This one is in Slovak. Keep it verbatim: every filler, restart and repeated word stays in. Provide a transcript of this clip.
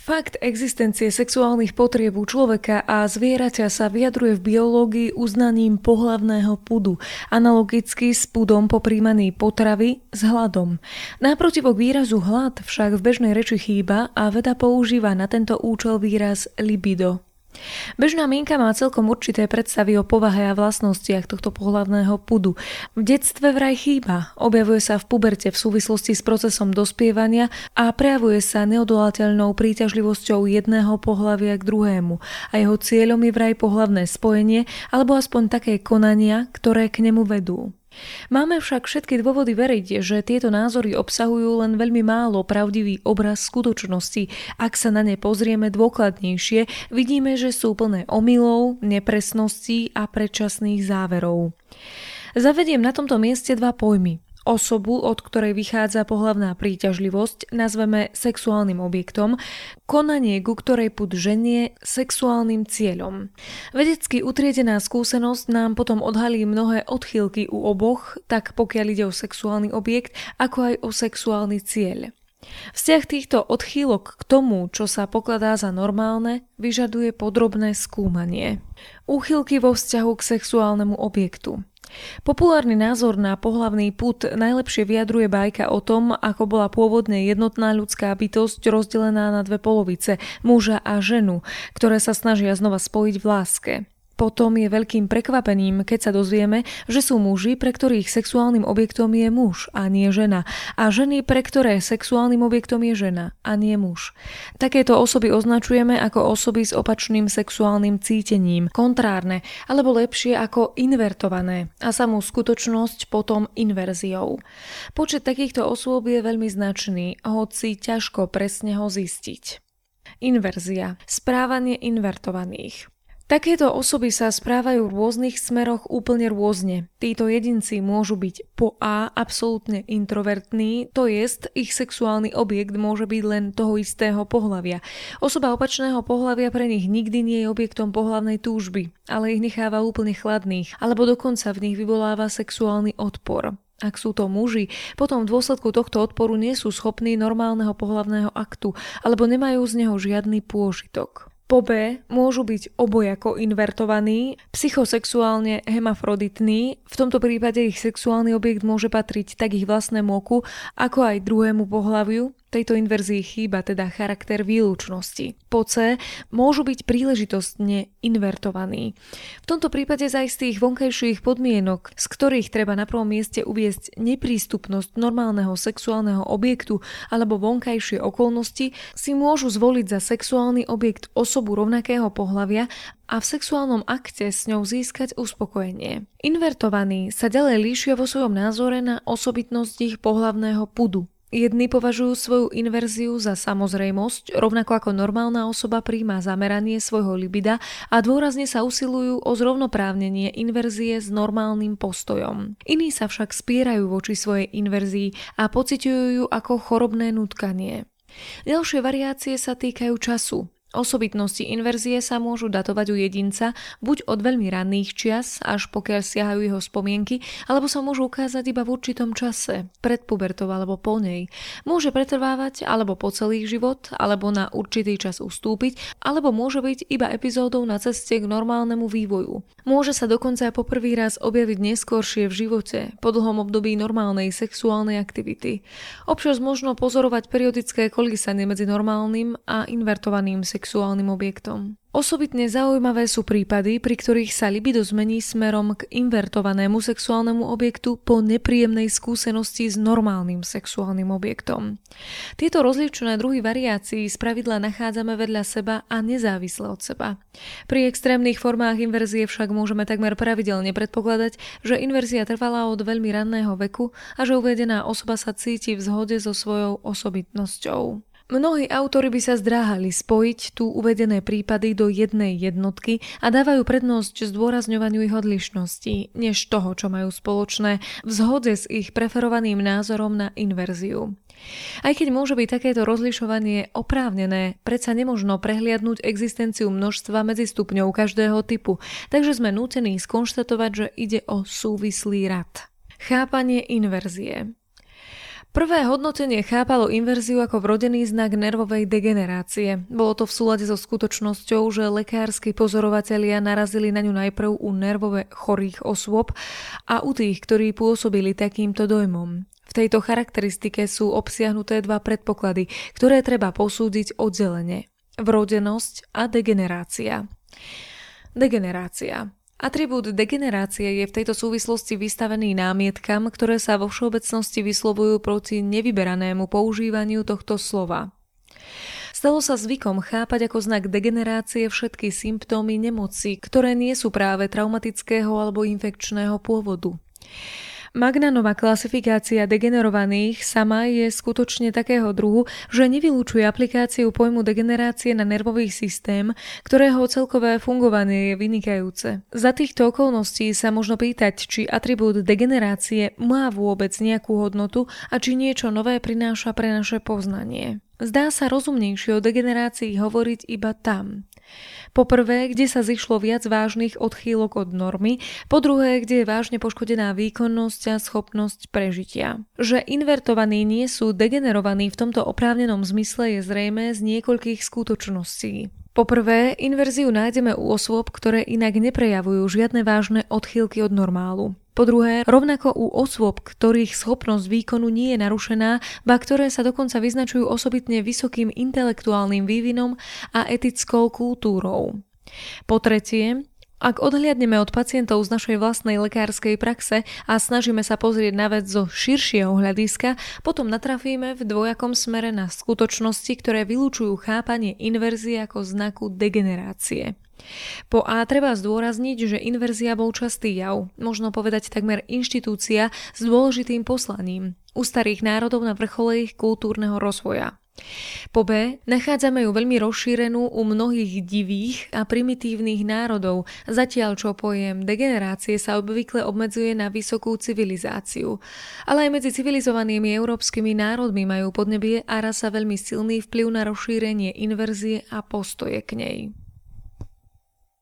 Fakt existencie sexuálnych potrieb u človeka a zvieraťa sa vyjadruje v biológii uznaním pohlavného pudu, analogicky s pudom po príjmaní potravy s hladom. Náprotivo k výrazu hlad však v bežnej reči chýba a veda používa na tento účel výraz libido. Bežná mienka má celkom určité predstavy o povahe a vlastnostiach tohto pohlavného pudu. V detstve vraj chýba, objavuje sa v puberte v súvislosti s procesom dospievania a prejavuje sa neodolateľnou príťažlivosťou jedného pohlavia k druhému a jeho cieľom je vraj pohlavné spojenie alebo aspoň také konania, ktoré k nemu vedú. Máme však všetky dôvody veriť, že tieto názory obsahujú len veľmi málo pravdivý obraz skutočnosti. Ak sa na ne pozrieme dôkladnejšie, vidíme, že sú plné omylov, nepresností a predčasných záverov. Zavediem na tomto mieste dva pojmy. Osobu, od ktorej vychádza pohlavná príťažlivosť, nazveme sexuálnym objektom, konanie, ku ktorej pud ženie sexuálnym cieľom. Vedecky utriedená skúsenosť nám potom odhalí mnohé odchýlky u oboch, tak pokiaľ ide o sexuálny objekt, ako aj o sexuálny cieľ. Vzťah týchto odchýlok k tomu, čo sa pokladá za normálne, vyžaduje podrobné skúmanie. Úchylky vo vzťahu k sexuálnemu objektu. Populárny názor na pohlavný pud najlepšie vyjadruje bajka o tom, ako bola pôvodne jednotná ľudská bytosť rozdelená na dve polovice, muža a ženu, ktoré sa snažia znova spojiť v láske. Potom je veľkým prekvapením, keď sa dozvieme, že sú muži, pre ktorých sexuálnym objektom je muž a nie žena, a ženy, pre ktoré sexuálnym objektom je žena a nie muž. Takéto osoby označujeme ako osoby s opačným sexuálnym cítením, kontrárne, alebo lepšie ako invertované a samú skutočnosť potom inverziou. Počet takýchto osôb je veľmi značný, hoci ťažko presne ho zistiť. Inverzia. Správanie invertovaných. Takéto osoby sa správajú v rôznych smeroch úplne rôzne. Títo jedinci môžu byť po A absolútne introvertní, to jest ich sexuálny objekt môže byť len toho istého pohlavia. Osoba opačného pohlavia pre nich nikdy nie je objektom pohlavnej túžby, ale ich necháva úplne chladných, alebo dokonca v nich vyvoláva sexuálny odpor. Ak sú to muži, potom v dôsledku tohto odporu nie sú schopní normálneho pohlavného aktu, alebo nemajú z neho žiadny pôžitok. Po B môžu byť obojako invertovaní, psychosexuálne hemafroditní, v tomto prípade ich sexuálny objekt môže patriť tak ich vlastnému oku, ako aj druhému pohlaviu. Tejto inverzii chýba teda charakter výlučnosti. Po C môžu byť príležitostne invertovaní. V tomto prípade za istých vonkajších podmienok, z ktorých treba na prvom mieste uviesť neprístupnosť normálneho sexuálneho objektu alebo vonkajšie okolnosti, si môžu zvoliť za sexuálny objekt osobu rovnakého pohlavia a v sexuálnom akte s ňou získať uspokojenie. Invertovaní sa ďalej líšia vo svojom názore na osobitnosť ich pohlavného pudu. Jedni považujú svoju inverziu za samozrejmosť, rovnako ako normálna osoba prijíma zameranie svojho libida a dôrazne sa usilujú o zrovnoprávnenie inverzie s normálnym postojom. Iní sa však spierajú voči svojej inverzii a pociťujú ju ako chorobné nutkanie. Ďalšie variácie sa týkajú času. Osobitnosti inverzie sa môžu datovať u jedinca buď od veľmi ranných čias, až pokiaľ siahajú jeho spomienky, alebo sa môžu ukázať iba v určitom čase, pred pubertou alebo po nej. Môže pretrvávať alebo po celý život, alebo na určitý čas ustúpiť, alebo môže byť iba epizódou na ceste k normálnemu vývoju. Môže sa dokonca po prvý raz objaviť neskôršie v živote, po dlhom období normálnej sexuálnej aktivity. Občas možno pozorovať periodické kolísanie medzi normálnym a invertovaným sexuálnym objektom. Osobitne zaujímavé sú prípady, pri ktorých sa libido zmení smerom k invertovanému sexuálnemu objektu po nepríjemnej skúsenosti s normálnym sexuálnym objektom. Tieto rozličné druhy variácií spravidla nachádzame vedľa seba a nezávisle od seba. Pri extrémnych formách inverzie však môžeme takmer pravidelne predpokladať, že inverzia trvala od veľmi ranného veku a že uvedená osoba sa cíti v zhode so svojou osobitnosťou. Mnohí autori by sa zdráhali spojiť tu uvedené prípady do jednej jednotky a dávajú prednosť zdôrazňovaniu ich odlišností, než toho, čo majú spoločné v zhode s ich preferovaným názorom na inverziu. Aj keď môže byť takéto rozlišovanie oprávnené, predsa nemožno prehliadnúť existenciu množstva medzistupňov každého typu, takže sme nútení skonštatovať, že ide o súvislý rad. Chápanie inverzie. Prvé hodnotenie chápalo inverziu ako vrodený znak nervovej degenerácie. Bolo to v súlade so skutočnosťou, že lekársky pozorovatelia narazili na ňu najprv u nervove chorých osôb a u tých, ktorí pôsobili takýmto dojmom. V tejto charakteristike sú obsiahnuté dva predpoklady, ktoré treba posúdiť oddelene. Vrodenosť a degenerácia. Degenerácia. Atribút degenerácie je v tejto súvislosti vystavený námietkam, ktoré sa vo všeobecnosti vyslovujú proti nevyberanému používaniu tohto slova. Stalo sa zvykom chápať ako znak degenerácie všetky symptómy nemoci, ktoré nie sú práve traumatického alebo infekčného pôvodu. Magnanová klasifikácia degenerovaných sama je skutočne takého druhu, že nevylučuje aplikáciu pojmu degenerácie na nervový systém, ktorého celkové fungovanie je vynikajúce. Za týchto okolností sa možno pýtať, či atribút degenerácie má vôbec nejakú hodnotu a či niečo nové prináša pre naše poznanie. Zdá sa rozumnejšie o degenerácii hovoriť iba tam. Po prvé, kde sa zišlo viac vážnych odchýlok od normy, po druhé, kde je vážne poškodená výkonnosť a schopnosť prežitia. Že invertovaní nie sú degenerovaní v tomto oprávnenom zmysle je zrejmé z niekoľkých skutočností. Po prvé, inverziu nájdeme u osôb, ktoré inak neprejavujú žiadne vážne odchýlky od normálu. Po druhé, rovnako u osôb, ktorých schopnosť výkonu nie je narušená, ba ktoré sa dokonca vyznačujú osobitne vysokým intelektuálnym vývinom a etickou kultúrou. Po tretie, ak odhliadneme od pacientov z našej vlastnej lekárskej praxe a snažíme sa pozrieť na vec zo širšieho hľadiska, potom natrafíme v dvojakom smere na skutočnosti, ktoré vylúčujú chápanie inverzie ako znaku degenerácie. Po A treba zdôrazniť, že inverzia bol častý jav, možno povedať takmer inštitúcia s dôležitým poslaním u starých národov na vrchole ich kultúrneho rozvoja. Po B nachádzame ju veľmi rozšírenú u mnohých divých a primitívnych národov, zatiaľ čo pojem degenerácie sa obvykle obmedzuje na vysokú civilizáciu. Ale aj medzi civilizovanými európskymi národmi majú podnebie a rasa veľmi silný vplyv na rozšírenie inverzie a postoje k nej.